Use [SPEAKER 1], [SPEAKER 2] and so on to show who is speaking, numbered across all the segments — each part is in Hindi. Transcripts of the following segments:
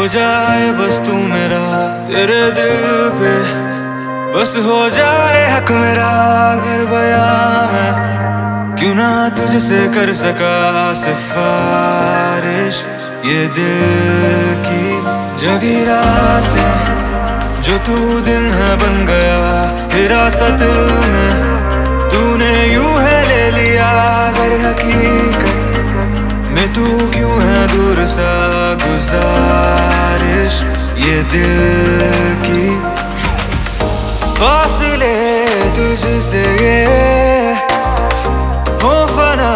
[SPEAKER 1] जाए बस तू मेरा, तेरे दिल पे बस हो जाए हक मेरा। अगर बयां मैं क्यों ना तुझसे कर सका सिफारिश, ये दिल की जगी रातें जो तू दिन है बन गया हिरासत में, तूने यूं है ले लिया। अगर हकीकत में तू क्यों है दूर सा गुजारिश, ये दिल की फासले तुझसे ये हो फना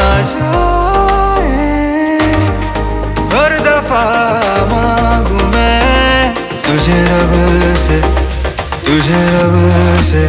[SPEAKER 1] जाए। हर दफा मांगू मैं तुझे रब से, तुझे रब से।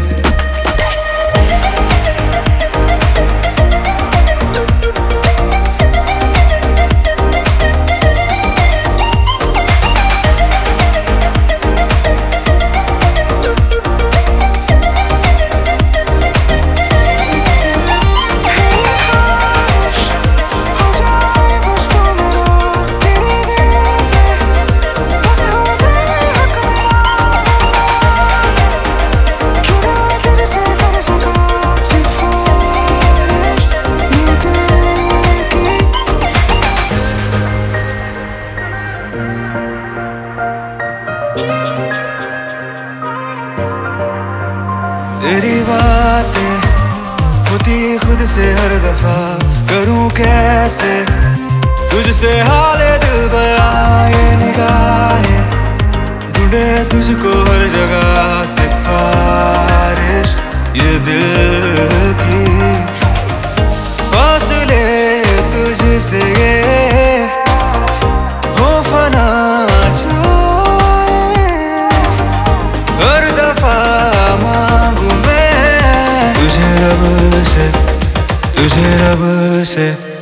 [SPEAKER 1] तेरी बातें होती खुद से हर दफा, करूं कैसे तुझसे हाले दिल बयां। ये निगाहें ढूंढे तुझको हर जगह सिफारिश, ये दिल की फासले तुझसे ये हो फना जाए। हर दफा तुझे रब से, तुझे रब से।